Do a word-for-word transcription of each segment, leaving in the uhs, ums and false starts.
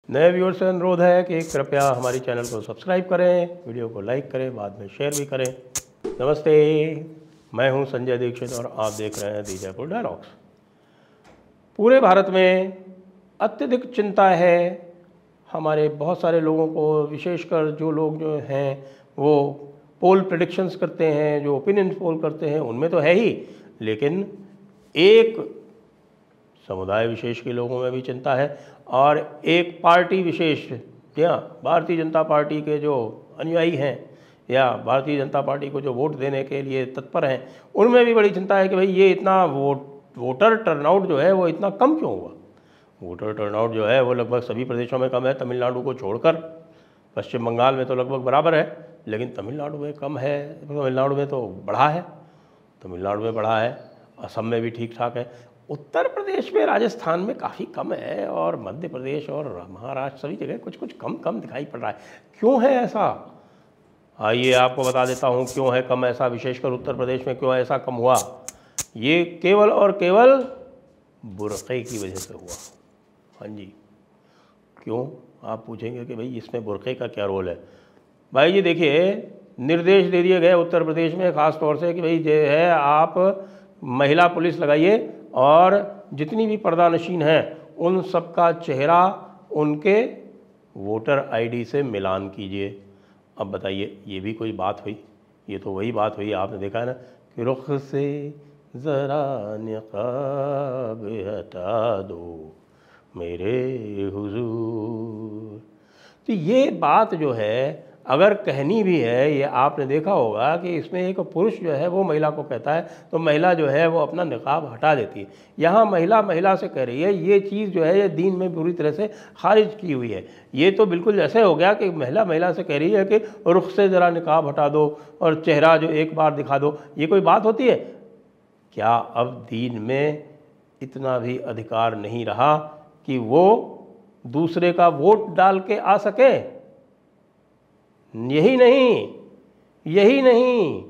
नए व्यूअर्स से अनुरोध है कि कृपया हमारी चैनल को सब्सक्राइब करें, वीडियो को लाइक करें, बाद में शेयर भी करें। नमस्ते, मैं हूं संजय दीक्षित और आप देख रहे हैं दी जयपुर डायलॉग्स। पूरे भारत में अत्यधिक चिंता है हमारे बहुत सारे लोगों को, विशेषकर जो लोग जो हैं वो पोल प्रेडिक्शंस करते हैं, जो ओपिनियन पोल करते हैं, उनमें तो है ही, लेकिन एक समुदाय विशेष के लोगों में भी चिंता है और एक पार्टी विशेष या भारतीय जनता पार्टी के जो अनुयायी हैं या भारतीय जनता पार्टी को जो वोट देने के लिए तत्पर हैं, उनमें भी बड़ी चिंता है कि भाई ये इतना वोट वोटर टर्नआउट जो है वो इतना कम क्यों हुआ। वोटर टर्नआउट जो है वो लगभग सभी प्रदेशों में कम है, तमिलनाडु को छोड़कर। पश्चिम बंगाल में तो लगभग बराबर है, लेकिन तमिलनाडु में कम है। तमिलनाडु में तो बढ़ा है, तमिलनाडु में बढ़ा है, असम में भी ठीक ठाक है। उत्तर प्रदेश में, राजस्थान में काफ़ी कम है और मध्य प्रदेश और महाराष्ट्र सभी जगह कुछ कुछ कम कम दिखाई पड़ रहा है। क्यों है ऐसा? आइए आपको बता देता हूँ क्यों है कम ऐसा, विशेषकर उत्तर प्रदेश में क्यों ऐसा कम हुआ। ये केवल और केवल बुर्क़े की वजह से हुआ। हाँ जी, क्यों आप पूछेंगे कि भाई इसमें बुर्क़े का क्या रोल है। भाई जी देखिए, निर्देश दे दिए गए उत्तर प्रदेश में ख़ास तौर से कि भाई जो है आप महिला पुलिस लगाइए और जितनी भी पर्दानशीन हैं उन सब का चेहरा उनके वोटर आईडी से मिलान कीजिए। अब बताइए, ये भी कोई बात हुई? ये तो वही बात हुई, आपने देखा है ना कि रुख से ज़रा निक़ाब हटा दो मेरे हुजूर। तो ये बात जो है अगर कहनी भी है, ये आपने देखा होगा कि इसमें एक पुरुष जो है वो महिला को कहता है तो महिला जो है वो अपना निकाब हटा देती है। यहाँ महिला महिला से कह रही है, ये चीज़ जो है ये दीन में पूरी तरह से खारिज की हुई है। ये तो बिल्कुल जैसे हो गया कि महिला महिला से कह रही है कि रुख से ज़रा निकाब हटा दो और चेहरा जो एक बार दिखा दो। ये कोई बात होती है क्या? अब दीन में इतना भी अधिकार नहीं रहा कि वो दूसरे का वोट डाल के आ सके। यही नहीं, यही नहीं,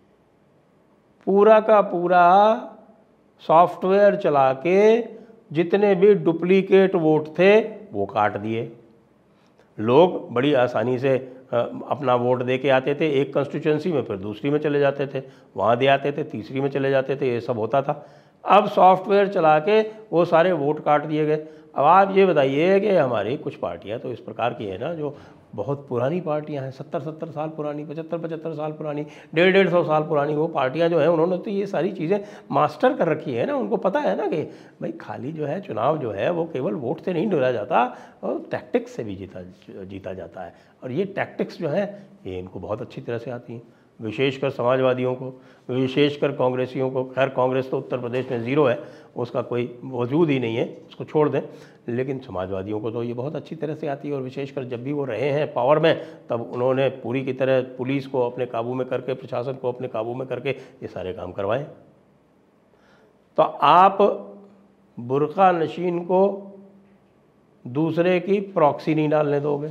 पूरा का पूरा सॉफ्टवेयर चला के जितने भी डुप्लीकेट वोट थे वो काट दिए। लोग बड़ी आसानी से अपना वोट दे के आते थे एक कंस्टिट्यूंसी में, फिर दूसरी में चले जाते थे, वहाँ दे आते थे, तीसरी में चले जाते थे, ये सब होता था। अब सॉफ्टवेयर चला के वो सारे वोट काट दिए गए। अब आप ये बताइए कि हमारी कुछ पार्टियां तो इस प्रकार की है ना जो बहुत पुरानी पार्टियां हैं, सत्तर सत्तर साल पुरानी, पचहत्तर पचहत्तर साल पुरानी, डेढ़ डेढ़ सौ साल पुरानी वो पार्टियां जो हैं, उन्होंने तो ये सारी चीज़ें मास्टर कर रखी है ना। उनको पता है ना कि भाई खाली जो है चुनाव जो है वो केवल वोट से नहीं डरा जाता और टैक्टिक्स से भी जीता जीता जाता है। और ये टैक्टिक्स जो है ये इनको बहुत अच्छी तरह से आती हैं, विशेषकर समाजवादियों को, विशेषकर कांग्रेसियों को। खैर कांग्रेस तो उत्तर प्रदेश में ज़ीरो है, उसका कोई वजूद ही नहीं है, उसको छोड़ दें। लेकिन समाजवादियों को तो ये बहुत अच्छी तरह से आती है और विशेषकर जब भी वो रहे हैं पावर में तब उन्होंने पूरी की तरह पुलिस को अपने काबू में करके, प्रशासन को अपने काबू में करके ये सारे काम करवाएं। तो आप बुर्का नशीन को दूसरे की प्रॉक्सी नहीं डालने दोगे।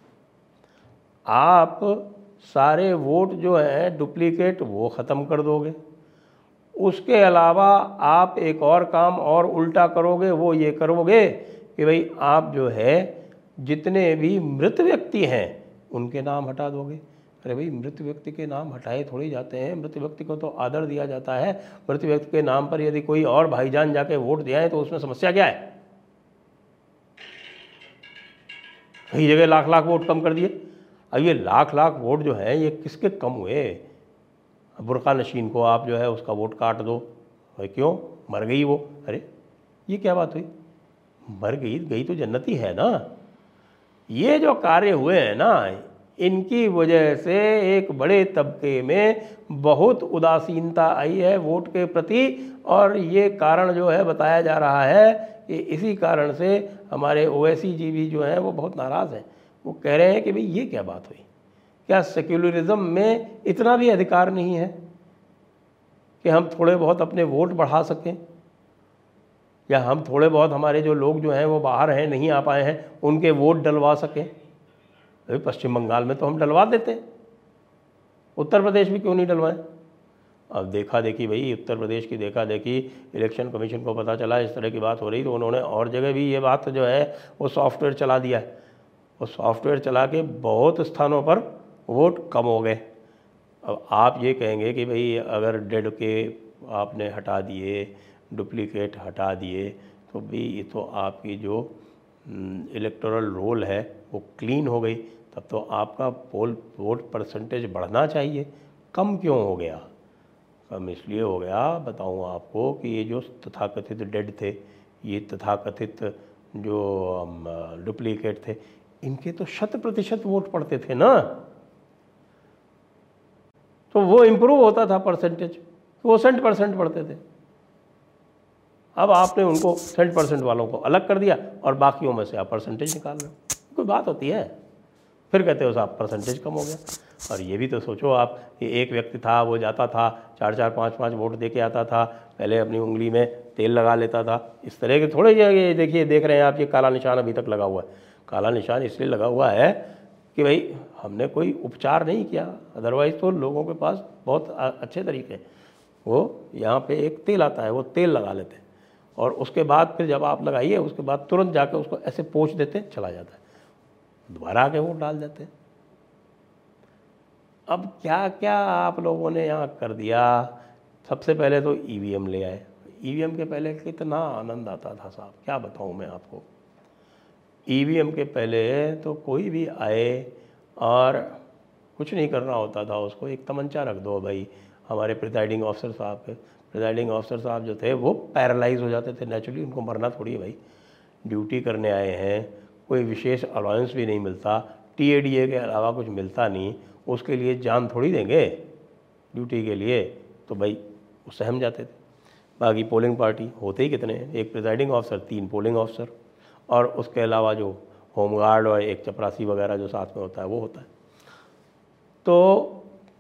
आप सारे वोट जो हैं डुप्लीकेट वो ख़त्म कर दोगे। उसके अलावा आप एक और काम और उल्टा करोगे, वो ये करोगे कि भाई आप जो है जितने भी मृत व्यक्ति हैं उनके नाम हटा दोगे। अरे भाई, मृत व्यक्ति के नाम हटाए थोड़ी जाते हैं, मृत व्यक्ति को तो आदर दिया जाता है। मृत व्यक्ति के नाम पर यदि कोई और भाईजान जाके वोट दिया है तो उसमें समस्या क्या है? कई जगह लाख लाख वोट कम कर दिए। अब ये लाख लाख वोट जो है ये किसके कम हुए? बुर्का नशीन को आप जो है उसका वोट काट दो। भाई क्यों? मर गई वो। अरे ये क्या बात हुई? मर गई गई तो जन्नती है ना। ये जो कार्य हुए हैं ना, इनकी वजह से एक बड़े तबके में बहुत उदासीनता आई है वोट के प्रति और ये कारण जो है बताया जा रहा है कि इसी कारण से हमारे ओवैसी जी भी जो हैं वो बहुत नाराज़ हैं। वो कह रहे हैं कि भाई ये क्या बात हुई? क्या सेक्युलरिज्म में इतना भी अधिकार नहीं है कि हम थोड़े बहुत अपने वोट बढ़ा सकें, या हम थोड़े बहुत हमारे जो लोग जो हैं वो बाहर हैं, नहीं आ पाए हैं, उनके वोट डलवा सकें? अभी पश्चिम बंगाल में तो हम डलवा देते हैं, उत्तर प्रदेश में क्यों नहीं डलवाएं? अब देखा देखी भाई, उत्तर प्रदेश की देखा देखी इलेक्शन कमीशन को पता चला इस तरह की बात हो रही, तो उन्होंने और जगह भी ये बात जो है वो सॉफ्टवेयर चला दिया है। वो सॉफ्टवेयर चला के बहुत स्थानों पर वोट कम हो गए। अब आप ये कहेंगे कि भाई अगर डेड के आपने हटा दिए, डुप्लीकेट हटा दिए, तो भाई ये तो आपकी जो इलेक्टोरल रोल है वो क्लीन हो गई, तब तो आपका पोल वोट परसेंटेज बढ़ना चाहिए, कम क्यों हो गया? कम इसलिए हो गया, बताऊँ आपको, कि ये जो तथाकथित डेड थे, ये तथाकथित जो डुप्लीकेट थे, इनके तो शत प्रतिशत वोट पड़ते थे ना, तो वो इम्प्रूव होता था परसेंटेज, तो वो सेंट परसेंट पढ़ते थे। अब आपने उनको सेंट परसेंट वालों को अलग कर दिया और बाकियों में से आप परसेंटेज निकाल रहे हो, कोई बात होती है? फिर कहते हो साहब परसेंटेज कम हो गया। और ये भी तो सोचो आप कि एक व्यक्ति था, वो जाता था चार चार पाँच पाँच वोट दे के आता था, पहले अपनी उंगली में तेल लगा लेता था, इस तरह के थोड़े ये देखिए देख रहे हैं आप, ये काला निशान अभी तक लगा हुआ है। काला निशान इसलिए लगा हुआ है कि भाई हमने कोई उपचार नहीं किया, अदरवाइज़ तो लोगों के पास बहुत अच्छे तरीके, वो यहाँ पे एक तेल आता है, वो तेल लगा लेते हैं और उसके बाद फिर जब आप लगाइए उसके बाद तुरंत जाके उसको ऐसे पोंछ देते हैं, चला जाता है, दोबारा आके वोट डाल देते हैं। अब क्या क्या आप लोगों ने यहाँ कर दिया। सबसे पहले तो ईवीएम ले आए। ईवीएम के पहले कितना आनंद आता था साहब, क्या बताऊँ मैं आपको। ईवीएम के पहले तो कोई भी आए और कुछ नहीं करना होता था, उसको एक तमंचा रख दो भाई। हमारे प्रिजाइडिंग ऑफिसर साहब के प्रिजाइडिंग ऑफिसर साहब जो थे वो पैरालाइज हो जाते थे नेचुरली, उनको मरना थोड़ी है भाई, ड्यूटी करने आए हैं, कोई विशेष अलाउंस भी नहीं मिलता, टीएडीए के अलावा कुछ मिलता नहीं, उसके लिए जान थोड़ी देंगे ड्यूटी के लिए, तो भाई वो सहम जाते थे। बाकी पोलिंग पार्टी होते ही कितने हैं, एक प्रिजाइडिंग ऑफिसर, तीन पोलिंग ऑफिसर, और उसके अलावा जो होमगार्ड और एक चपरासी वगैरह जो साथ में होता है वो होता है। तो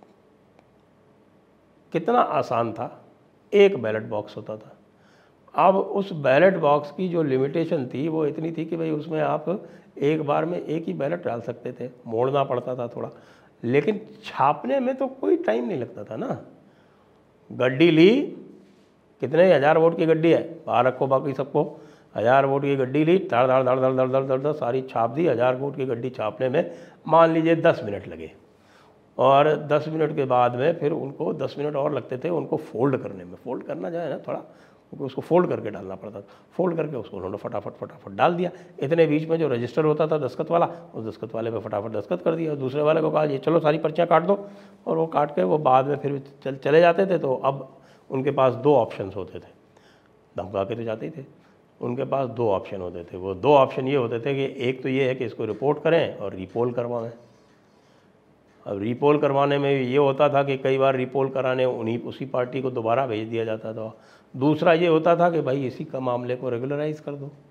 कितना आसान था, एक बैलेट बॉक्स होता था। अब उस बैलेट बॉक्स की जो लिमिटेशन थी वो इतनी थी कि भाई उसमें आप एक बार में एक ही बैलेट डाल सकते थे, मोड़ना पड़ता था थोड़ा, लेकिन छापने में तो कोई टाइम नहीं लगता था ना। गड्डी ली, कितने हज़ार वोट की गड्डी है, बाहर रखो बाकी सबको, हज़ार वोट की गड्डी ली, धड़ धड़ धड़ धड़ धड़ धड़ धड़ धड़ सारी छाप दी। हज़ार वोट की गड्डी छापने में मान लीजिए दस मिनट लगे, और दस मिनट के बाद में फिर उनको दस मिनट और लगते थे उनको फोल्ड करने में। फोल्ड करना जाए ना थोड़ा, उसको फोल्ड करके डालना पड़ता था, फोल्ड करके उसको उन्होंने फटाफट फटाफट डाल दिया। इतने बीच में जो रजिस्टर होता था दस्खत वाला, उस दस्खत वाले पे फटाफट दस्खत कर दिया, दूसरे वाले को कहा ये चलो सारी पर्चियाँ काट दो, और वो काट के वो बाद में फिर चल चले जाते थे। तो अब उनके पास दो ऑप्शंस होते थे, धमका के तो जाते ही थे, उनके पास दो ऑप्शन होते थे। वो दो ऑप्शन ये होते थे कि एक तो ये है कि इसको रिपोर्ट करें और रीपोल करवाएं। अब रीपोल करवाने में ये होता था कि कई बार रीपोल कराने उन्हीं उसी पार्टी को दोबारा भेज दिया जाता था। दूसरा ये होता था कि भाई इसी का मामले को रेगुलराइज कर दो,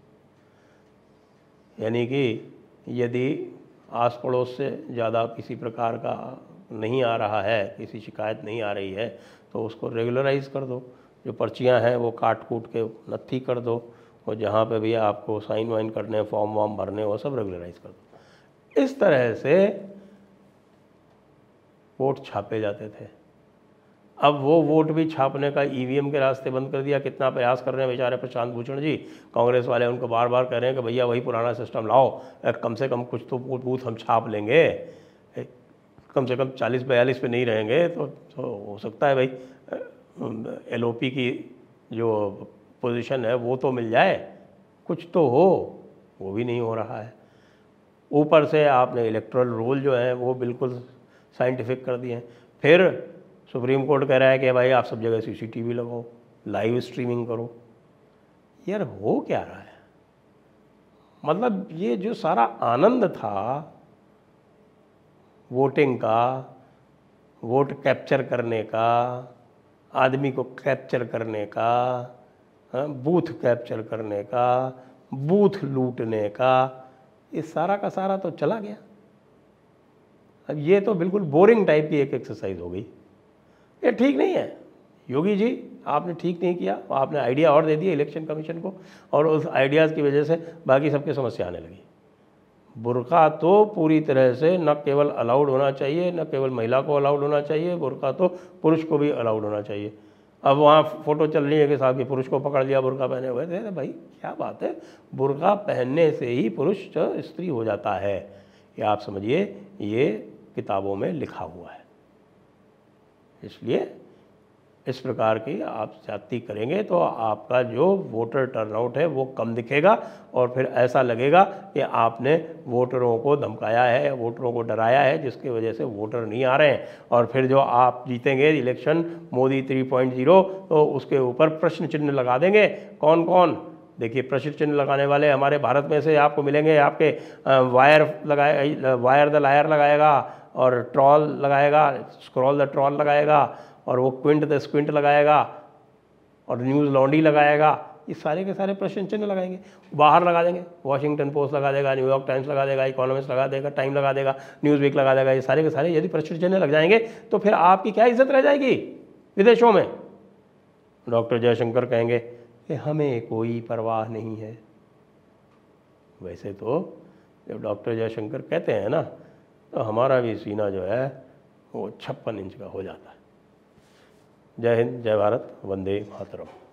यानी कि यदि आस पड़ोस से ज़्यादा किसी प्रकार का नहीं आ रहा है, किसी शिकायत नहीं आ रही है, तो उसको रेगुलराइज कर दो। जो पर्चियां हैं वो काट कूट के नत्थी कर दो, और जहाँ पे भी आपको साइन वाइन करने, फॉर्म वॉर्म भरने, वो सब रेगुलराइज कर दो। इस तरह से वोट छापे जाते थे। अब वो वोट भी छापने का ईवीएम के रास्ते बंद कर दिया। कितना प्रयास कर रहे हैं बेचारे प्रशांत भूषण जी, कांग्रेस वाले उनको बार बार कह रहे हैं कि भैया वही पुराना सिस्टम लाओ, कम से कम कुछ तो बूथ हम छाप लेंगे, कम से कम चालीस बयालीस पे नहीं रहेंगे तो, तो हो सकता है भाई एलओपी की जो पोजीशन है वो तो मिल जाए, कुछ तो हो। वो भी नहीं हो रहा है। ऊपर से आपने इलेक्टोरल रोल जो है वो बिल्कुल साइंटिफिक कर दिए हैं। फिर सुप्रीम कोर्ट कह रहा है कि भाई आप सब जगह सीसीटीवी लगाओ, लाइव स्ट्रीमिंग करो। यार हो क्या रहा है? मतलब ये जो सारा आनंद था वोटिंग का, वोट कैप्चर करने का, आदमी को कैप्चर करने का, बूथ कैप्चर करने का, बूथ लूटने का, ये सारा का सारा तो चला गया। अब ये तो बिल्कुल बोरिंग टाइप की एक एक्सरसाइज हो गई। ये ठीक नहीं है योगी जी, आपने ठीक नहीं किया। आपने आइडिया और दे दिया इलेक्शन कमीशन को, और उस आइडियाज़ की वजह से बाकी सबकी समस्या आने लगी। बुर्का तो पूरी तरह से न केवल अलाउड होना चाहिए, न केवल महिला को अलाउड होना चाहिए, बुर्का तो पुरुष को भी अलाउड होना चाहिए। अब वहाँ फ़ोटो चल रही है कि साहब कि पुरुष को पकड़ लिया बुर्का पहने हुए थे, भाई क्या बात है, बुर्का पहनने से ही पुरुष स्त्री हो जाता है, ये आप समझिए, ये किताबों में लिखा हुआ है। इसलिए इस प्रकार की आप ज्यादती करेंगे तो आपका जो वोटर टर्नआउट है वो कम दिखेगा और फिर ऐसा लगेगा कि आपने वोटरों को धमकाया है, वोटरों को डराया है, जिसकी वजह से वोटर नहीं आ रहे हैं। और फिर जो आप जीतेंगे election Modi three point zero, तो उसके ऊपर प्रश्न चिन्ह लगा देंगे। कौन कौन? देखिए, प्रश्न चिन्ह लगाने वाले हमारे भारत में से आपको मिलेंगे। आपके वायर लगाए, वायर द लायर लगाएगा, और ट्रॉल लगाएगा, स्क्रॉल द ट्रॉल लगाएगा, और वो क्विंट द स्क्विंट लगाएगा, और न्यूज़ लॉन्डी लगाएगा। ये सारे के सारे प्रश्न चिन्ह लगाएंगे, बाहर लगा देंगे। वॉशिंगटन पोस्ट लगा देगा, न्यूयॉर्क टाइम्स लगा देगा, इकोनॉमिस्ट लगा देगा, टाइम लगा देगा, न्यूज़ वीक लगा देगा। ये सारे के सारे यदि प्रश्न चिन्ह लग जाएंगे तो फिर आपकी क्या इज्जत रह जाएगी विदेशों में? डॉक्टर जयशंकर कहेंगे कि हमें कोई परवाह नहीं है। वैसे तो जब डॉक्टर जयशंकर कहते हैं ना, तो हमारा भी सीना जो है वो छप्पन इंच का हो जाता है। जय हिंद, जय भारत, वंदे मातरम।